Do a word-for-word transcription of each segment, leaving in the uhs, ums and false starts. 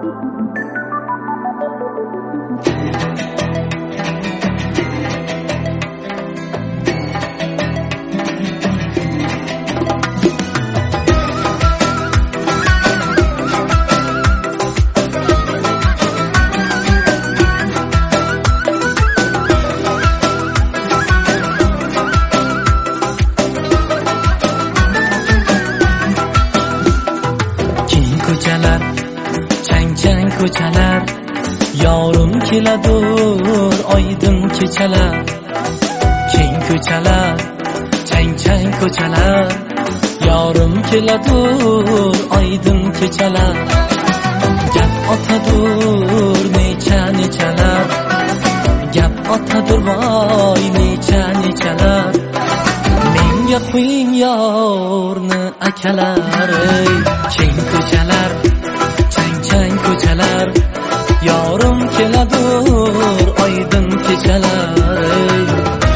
ko'chalar, chang-chang ko'chalar, yorim keladur oydin kechalar. Keng ko'chalar, chang-chang ko'chalar, yorim keladur oydin kechalar. Gap otadur necha-nechalar, gap otadur voy necha-nechalar. Menga qo'ying yorni akalar, keng ko'chalar, chang-chang ko'chalar, yorim keladur oydin kechalar.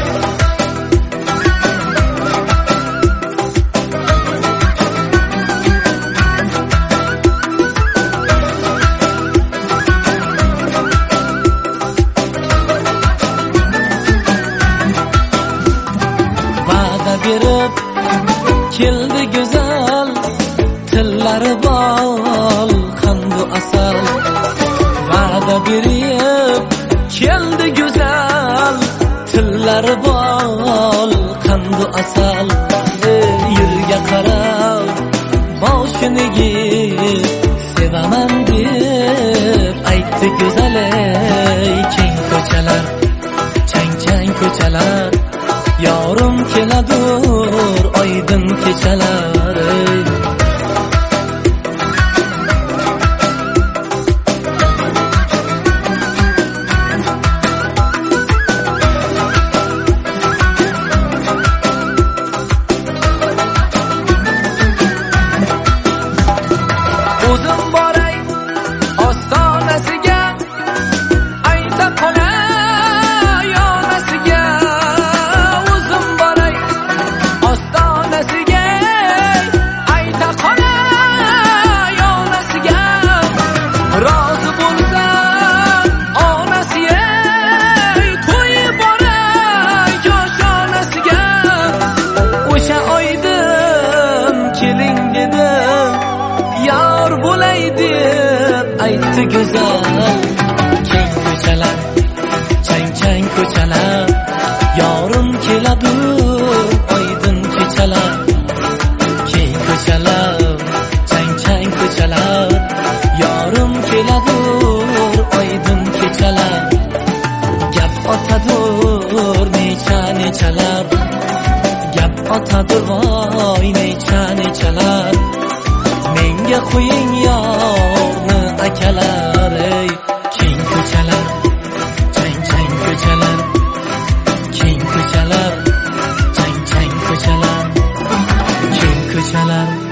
Va'da berib keldi go'zal, tillari bol qandu asal. Va'da berib keldi go'zal, tillari bol qandu asal. Yerga qarab boshini egib sevaman deb aytdi go'zal. Keng ko'chalar, chang-chang ko'chalar, yorim keladur oydin kechalar. O'zim boray ostonasiga, ayta qolay yonasiga. O'zim boray ostonasiga, ayta qolay yonasiga. Rozi bo'lsa onasiga, to'yib boray koshonasiga. O'sha oydin keling dedim, yor bo'lay deb aytdi go'zal. Keng ko'chalar, chang-chang ko'chalar, yorim keladur oydin kechalar. Keng ko'chalar, chang-chang ko'chalar, yorim keladur oydin kechalar. Gap otadur necha-nechalar, gap otadur voy necha-nechalar. Menga qo'ying yorni akalar, keng ko'chalar, chang-chang ko'chalar, keng ko'chalar, chang-chang ko'chalar, keng ko'chalar.